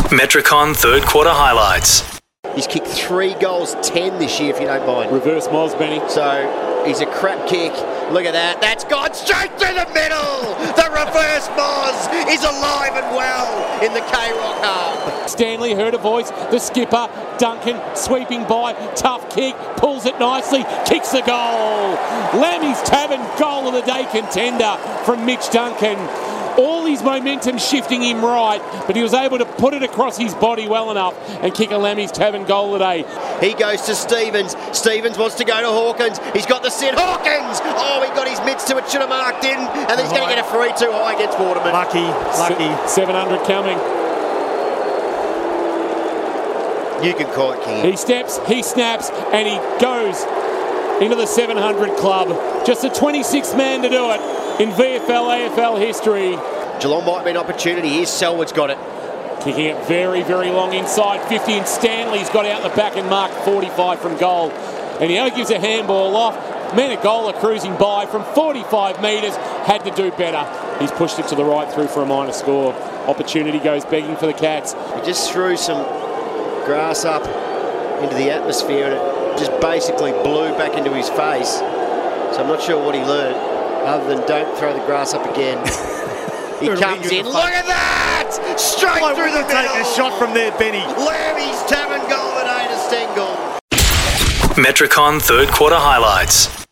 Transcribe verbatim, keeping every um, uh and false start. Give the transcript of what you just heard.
Metricon third quarter highlights. He's kicked three goals, ten this year, if you don't mind. Reverse Moz, Benny. So he's a crap kick. Look at that. That's gone straight through the middle. The reverse Moz is alive and well in the K-Rock half. Stanley heard a voice. The skipper, Duncan, sweeping by. Tough kick. Pulls it nicely. Kicks the goal. Lammy's Tavern goal of the day contender from Mitch Duncan. All his momentum shifting him right, but he was able to put it across his body well enough and kick a Lammy's Tavern goal today. He goes to Stevens. Stevens wants to go to Hawkins. He's got the sit. Hawkins! Oh, he got his mitts to it. Should have marked in. And then he's going to get a free too high against Waterman. Lucky, lucky. Se- seven hundred coming. You can call it, King. He steps, he snaps, and he goes into the seven hundred club. Just the twenty-sixth man to do it in V F L A F L history. Geelong might be an opportunity. Here's Selwood's got it. Kicking it very, very long inside fifty, and Stanley's got out the back and marked forty-five from goal. And he only gives a handball off. Menegola cruising by from forty-five metres. Had to do better. He's pushed it to the right through for a minor score. Opportunity goes begging for the Cats. He just threw some grass up into the atmosphere and it just basically blew back into his face. So I'm not sure what he learned other than don't throw the grass up again. He comes in. Look at that! Straight Why through the wouldn't middle. take a shot from there, Benny. Lammy's Tavern goal at Ada Stengel. Metricon third quarter highlights.